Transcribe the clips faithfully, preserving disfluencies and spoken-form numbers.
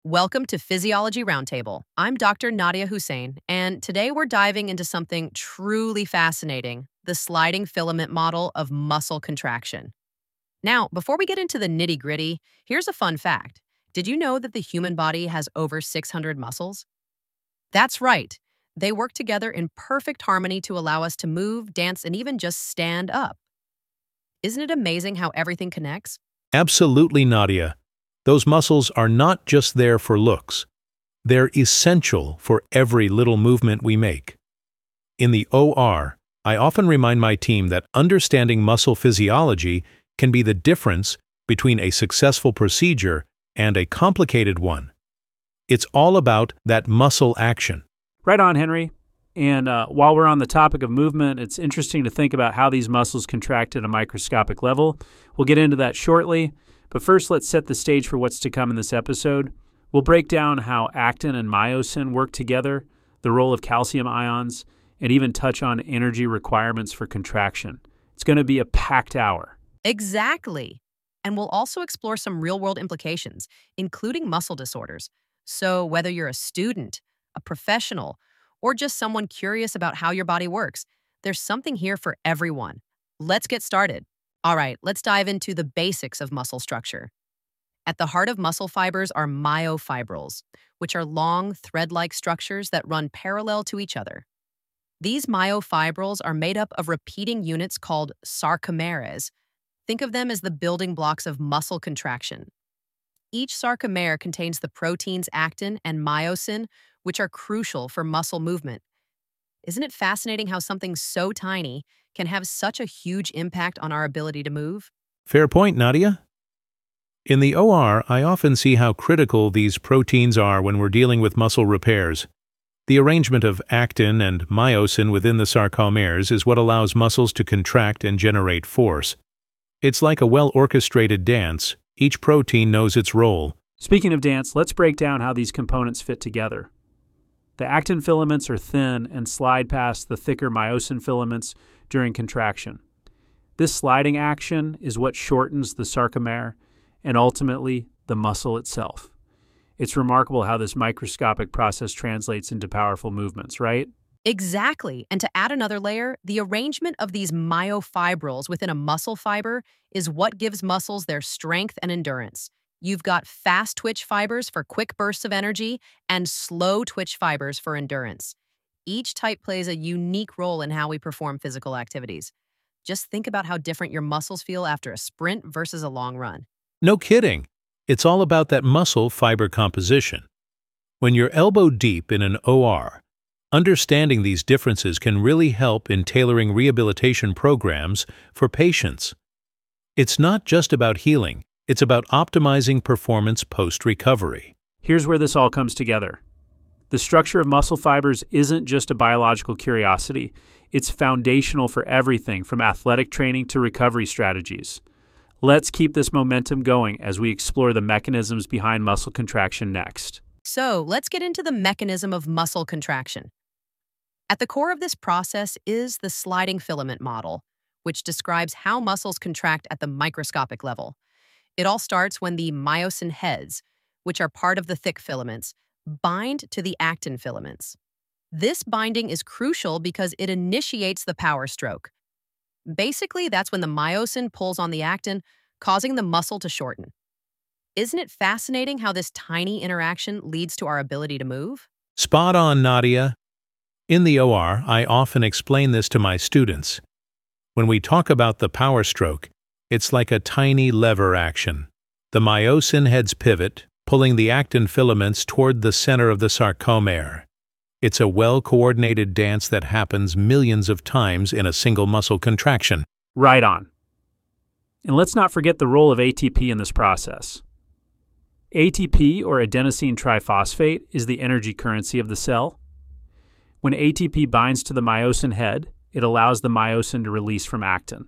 Welcome to Physiology Roundtable. I'm Doctor Nadia Hussein, and today we're diving into something truly fascinating, the sliding filament model of muscle contraction. Now, before we get into the nitty-gritty, here's a fun fact. Did you know that the human body has over six hundred muscles? That's right. They work together in perfect harmony to allow us to move, dance, and even just stand up. Isn't it amazing how everything connects? Absolutely, Nadia. Those muscles are not just there for looks. They're essential for every little movement we make. In the O R, I often remind my team that understanding muscle physiology can be the difference between a successful procedure and a complicated one. It's all about that muscle action. Right on, Henry. And uh, while we're on the topic of movement, it's interesting to think about how these muscles contract at a microscopic level. We'll get into that shortly. But first, let's set the stage for what's to come in this episode. We'll break down how actin and myosin work together, the role of calcium ions, and even touch on energy requirements for contraction. It's going to be a packed hour. Exactly. And we'll also explore some real-world implications, including muscle disorders. So whether you're a student, a professional, or just someone curious about how your body works, there's something here for everyone. Let's get started. All right, let's dive into the basics of muscle structure. At the heart of muscle fibers are myofibrils, which are long, thread-like structures that run parallel to each other. These myofibrils are made up of repeating units called sarcomeres. Think of them as the building blocks of muscle contraction. Each sarcomere contains the proteins actin and myosin, which are crucial for muscle movement. Isn't it fascinating how something so tiny can have such a huge impact on our ability to move? Fair point, Nadia. In the O R, I often see how critical these proteins are when we're dealing with muscle repairs. The arrangement of actin and myosin within the sarcomeres is what allows muscles to contract and generate force. It's like a well-orchestrated dance. Each protein knows its role. Speaking of dance, let's break down how these components fit together. The actin filaments are thin and slide past the thicker myosin filaments during contraction. This sliding action is what shortens the sarcomere and ultimately the muscle itself. It's remarkable how this microscopic process translates into powerful movements, right? Exactly. And to add another layer, the arrangement of these myofibrils within a muscle fiber is what gives muscles their strength and endurance. You've got fast twitch fibers for quick bursts of energy and slow twitch fibers for endurance. Each type plays a unique role in how we perform physical activities. Just think about how different your muscles feel after a sprint versus a long run. No kidding. It's all about that muscle fiber composition. When you're elbow deep in an O R, understanding these differences can really help in tailoring rehabilitation programs for patients. It's not just about healing. It's about optimizing performance post-recovery. Here's where this all comes together. The structure of muscle fibers isn't just a biological curiosity. It's foundational for everything from athletic training to recovery strategies. Let's keep this momentum going as we explore the mechanisms behind muscle contraction next. So let's get into the mechanism of muscle contraction. At the core of this process is the sliding filament model, which describes how muscles contract at the microscopic level. It all starts when the myosin heads, which are part of the thick filaments, bind to the actin filaments. This binding is crucial because it initiates the power stroke. Basically, that's when the myosin pulls on the actin, causing the muscle to shorten. Isn't it fascinating how this tiny interaction leads to our ability to move? Spot on, Nadia. In the O R, I often explain this to my students. When we talk about the power stroke, it's like a tiny lever action. The myosin heads pivot, pulling the actin filaments toward the center of the sarcomere. It's a well-coordinated dance that happens millions of times in a single muscle contraction. Right on. And let's not forget the role of A T P in this process. A T P, or adenosine triphosphate, is the energy currency of the cell. When A T P binds to the myosin head, it allows the myosin to release from actin.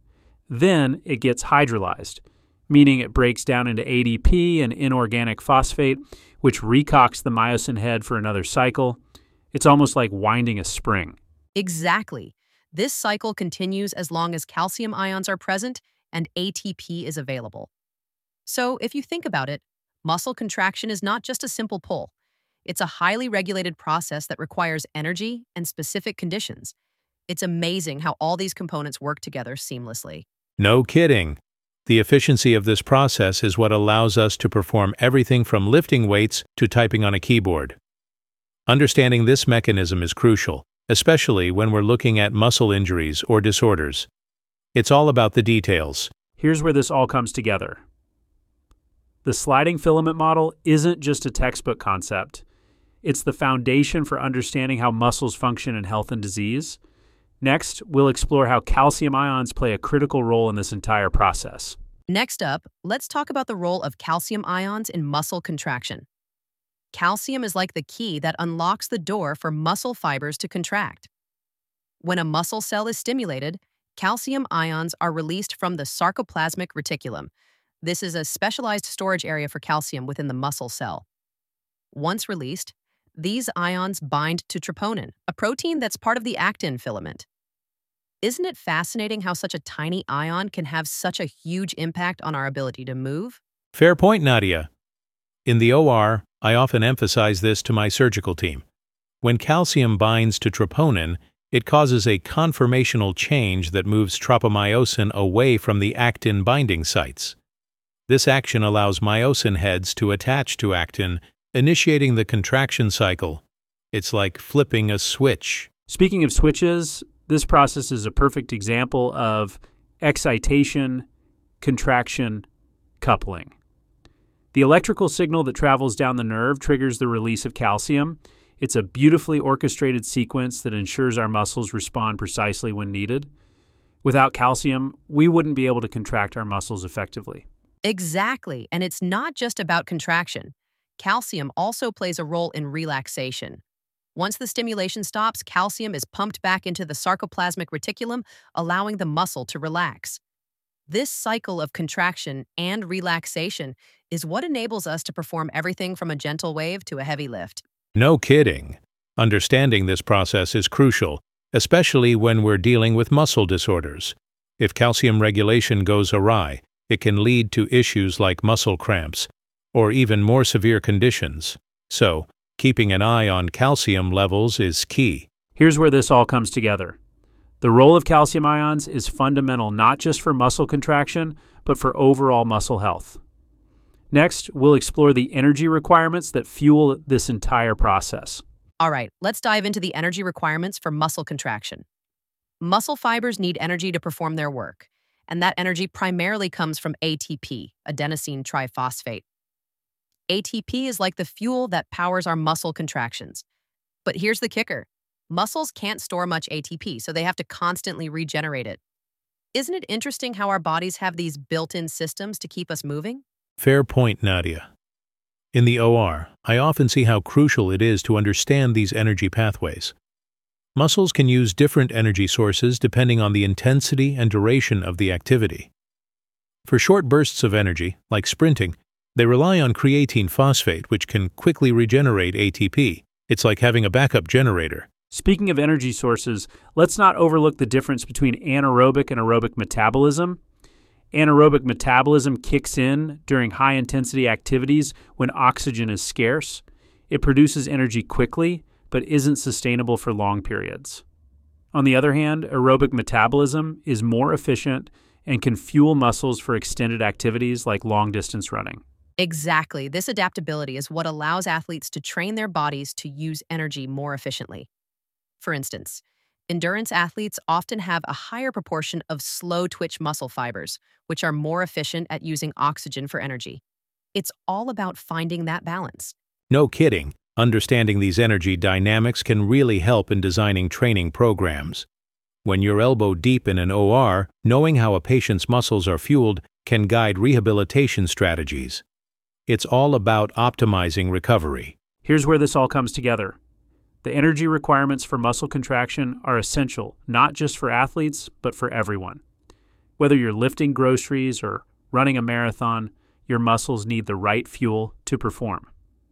Then it gets hydrolyzed, meaning it breaks down into A D P and inorganic phosphate, which recocks the myosin head for another cycle. It's almost like winding a spring. Exactly. This cycle continues as long as calcium ions are present and A T P is available. So if you think about it, Muscle contraction is not just a simple pull. It's a highly regulated process that requires energy and specific conditions. It's amazing how all these components work together seamlessly. No kidding. The efficiency of this process is what allows us to perform everything from lifting weights to typing on a keyboard. Understanding this mechanism is crucial, especially when we're looking at muscle injuries or disorders. It's all about the details. Here's where this all comes together. The sliding filament model isn't just a textbook concept. It's the foundation for understanding how muscles function in health and disease. Next, we'll explore how calcium ions play a critical role in this entire process. Next up, let's talk about the role of calcium ions in muscle contraction. Calcium is like the key that unlocks the door for muscle fibers to contract. When a muscle cell is stimulated, calcium ions are released from the sarcoplasmic reticulum. This is a specialized storage area for calcium within the muscle cell. Once released, these ions bind to troponin, a protein that's part of the actin filament. Isn't it fascinating how such a tiny ion can have such a huge impact on our ability to move? Fair point, Nadia. In the O R, I often emphasize this to my surgical team. When calcium binds to troponin, it causes a conformational change that moves tropomyosin away from the actin binding sites. This action allows myosin heads to attach to actin, initiating the contraction cycle. It's like flipping a switch. Speaking of switches, this process is a perfect example of excitation, contraction, coupling. The electrical signal that travels down the nerve triggers the release of calcium. It's a beautifully orchestrated sequence that ensures our muscles respond precisely when needed. Without calcium, we wouldn't be able to contract our muscles effectively. Exactly, and it's not just about contraction. Calcium also plays a role in relaxation. Once the stimulation stops, calcium is pumped back into the sarcoplasmic reticulum, allowing the muscle to relax. This cycle of contraction and relaxation is what enables us to perform everything from a gentle wave to a heavy lift. No kidding. Understanding this process is crucial, especially when we're dealing with muscle disorders. If calcium regulation goes awry, it can lead to issues like muscle cramps, or even more severe conditions. So, keeping an eye on calcium levels is key. Here's where this all comes together. The role of calcium ions is fundamental not just for muscle contraction, but for overall muscle health. Next, we'll explore the energy requirements that fuel this entire process. All right, let's dive into the energy requirements for muscle contraction. Muscle fibers need energy to perform their work, and that energy primarily comes from A T P, adenosine triphosphate. A T P is like the fuel that powers our muscle contractions. But here's the kicker. Muscles can't store much A T P, so they have to constantly regenerate it. Isn't it interesting how our bodies have these built-in systems to keep us moving? Fair point, Nadia. In the O R, I often see how crucial it is to understand these energy pathways. Muscles can use different energy sources depending on the intensity and duration of the activity. For short bursts of energy, like sprinting, they rely on creatine phosphate, which can quickly regenerate A T P. It's like having a backup generator. Speaking of energy sources, let's not overlook the difference between anaerobic and aerobic metabolism. Anaerobic metabolism kicks in during high-intensity activities when oxygen is scarce. It produces energy quickly, but isn't sustainable for long periods. On the other hand, aerobic metabolism is more efficient and can fuel muscles for extended activities like long-distance running. Exactly. This adaptability is what allows athletes to train their bodies to use energy more efficiently. For instance, endurance athletes often have a higher proportion of slow-twitch muscle fibers, which are more efficient at using oxygen for energy. It's all about finding that balance. No kidding. Understanding these energy dynamics can really help in designing training programs. When you're elbow deep in an O R, knowing how a patient's muscles are fueled can guide rehabilitation strategies. It's all about optimizing recovery. Here's where this all comes together. The energy requirements for muscle contraction are essential, not just for athletes, but for everyone. Whether you're lifting groceries or running a marathon, your muscles need the right fuel to perform.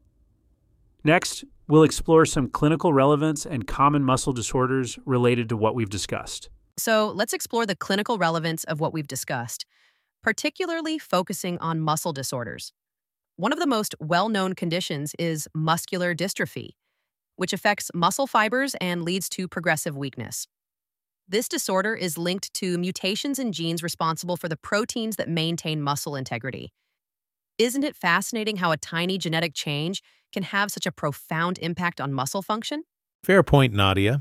Next, we'll explore some clinical relevance and common muscle disorders related to what we've discussed. So let's explore the clinical relevance of what we've discussed, particularly focusing on muscle disorders. One of the most well-known conditions is muscular dystrophy, which affects muscle fibers and leads to progressive weakness. This disorder is linked to mutations in genes responsible for the proteins that maintain muscle integrity. Isn't it fascinating how a tiny genetic change can have such a profound impact on muscle function? Fair point, Nadia.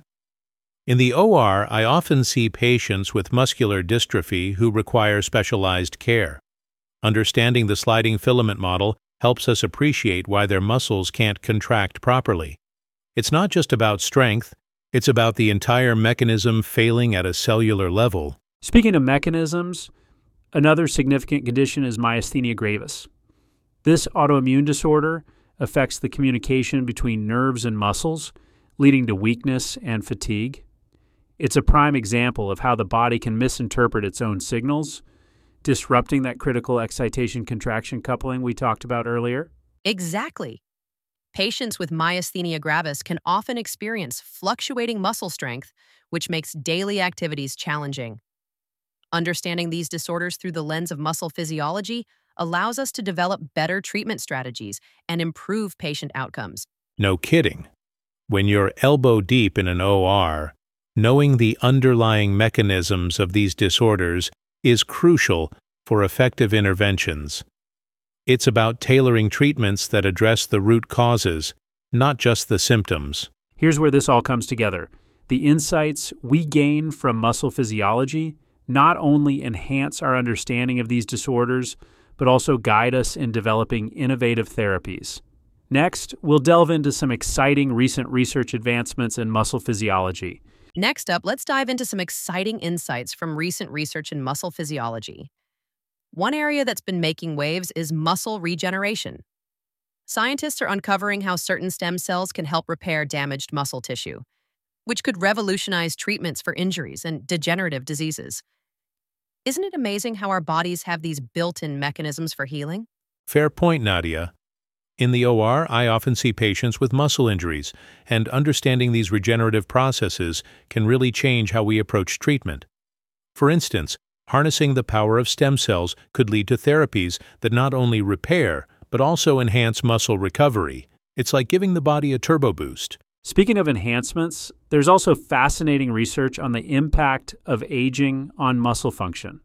In the O R, I often see patients with muscular dystrophy who require specialized care. Understanding the sliding filament model helps us appreciate why their muscles can't contract properly. It's not just about strength, it's about the entire mechanism failing at a cellular level. Speaking of mechanisms, another significant condition is myasthenia gravis. This autoimmune disorder affects the communication between nerves and muscles, leading to weakness and fatigue. It's a prime example of how the body can misinterpret its own signals, disrupting that critical excitation-contraction coupling we talked about earlier. Exactly. Patients with myasthenia gravis can often experience fluctuating muscle strength, which makes daily activities challenging. Understanding these disorders through the lens of muscle physiology allows us to develop better treatment strategies and improve patient outcomes. No kidding. When you're elbow deep in an O R, knowing the underlying mechanisms of these disorders is crucial for effective interventions. It's about tailoring treatments that address the root causes, not just the symptoms. Here's where this all comes together. The insights we gain from muscle physiology not only enhance our understanding of these disorders, but also guide us in developing innovative therapies. Next, we'll delve into some exciting recent research advancements in muscle physiology. Next up, let's dive into some exciting insights from recent research in muscle physiology. One area that's been making waves is muscle regeneration. Scientists are uncovering how certain stem cells can help repair damaged muscle tissue, which could revolutionize treatments for injuries and degenerative diseases. Isn't it amazing how our bodies have these built-in mechanisms for healing? Fair point, Nadia. In the O R, I often see patients with muscle injuries, and understanding these regenerative processes can really change how we approach treatment. For instance, harnessing the power of stem cells could lead to therapies that not only repair, but also enhance muscle recovery. It's like giving the body a turbo boost. Speaking of enhancements, there's also fascinating research on the impact of aging on muscle function.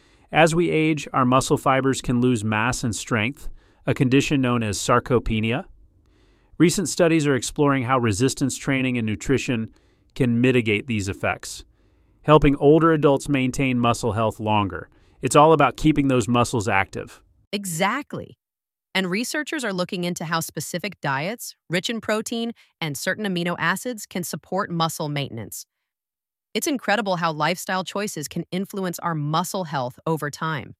As we age, our muscle fibers can lose mass and strength, a condition known as sarcopenia. Recent studies are exploring how resistance training and nutrition can mitigate these effects, helping older adults maintain muscle health longer. It's all about keeping those muscles active. Exactly. And researchers are looking into how specific diets, rich in protein and certain amino acids, can support muscle maintenance. It's incredible how lifestyle choices can influence our muscle health over time.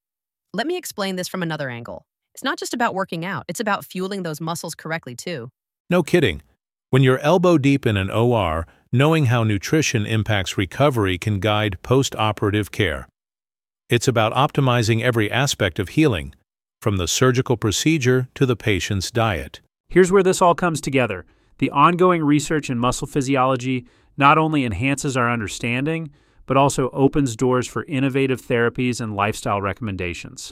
Let me explain this from another angle. It's not just about working out, it's about fueling those muscles correctly too. No kidding. When you're elbow deep in an O R, knowing how nutrition impacts recovery can guide post-operative care. It's about optimizing every aspect of healing, from the surgical procedure to the patient's diet. Here's where this all comes together. The ongoing research in muscle physiology not only enhances our understanding, but also opens doors for innovative therapies and lifestyle recommendations.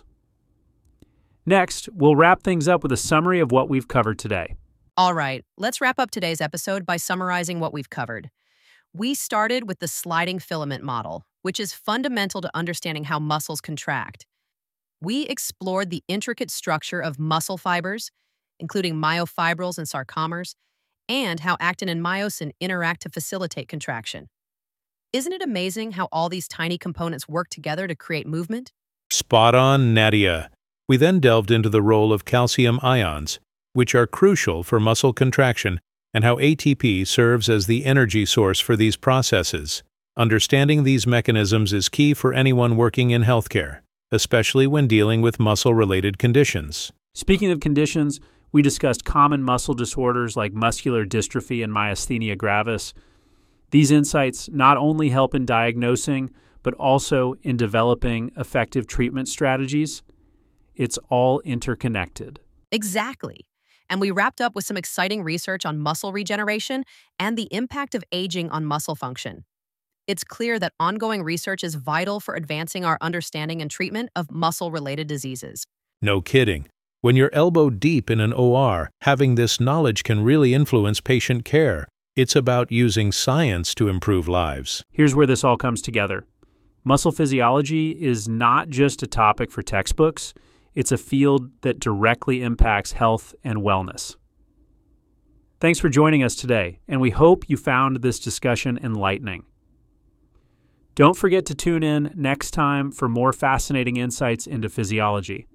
Next, we'll wrap things up with a summary of what we've covered today. All right, let's wrap up today's episode by summarizing what we've covered. We started with the sliding filament model, which is fundamental to understanding how muscles contract. We explored the intricate structure of muscle fibers, including myofibrils and sarcomers, and how actin and myosin interact to facilitate contraction. Isn't it amazing how all these tiny components work together to create movement? Spot on, Nadia. We then delved into the role of calcium ions, which are crucial for muscle contraction, and how A T P serves as the energy source for these processes. Understanding these mechanisms is key for anyone working in healthcare, especially when dealing with muscle-related conditions. Speaking of conditions, we discussed common muscle disorders like muscular dystrophy and myasthenia gravis. These insights not only help in diagnosing, but also in developing effective treatment strategies. It's all interconnected. Exactly. And we wrapped up with some exciting research on muscle regeneration and the impact of aging on muscle function. It's clear that ongoing research is vital for advancing our understanding and treatment of muscle-related diseases. No kidding. When you're elbow deep in an O R, having this knowledge can really influence patient care. It's about using science to improve lives. Here's where this all comes together. Muscle physiology is not just a topic for textbooks, it's a field that directly impacts health and wellness. Thanks for joining us today, and we hope you found this discussion enlightening. Don't forget to tune in next time for more fascinating insights into physiology.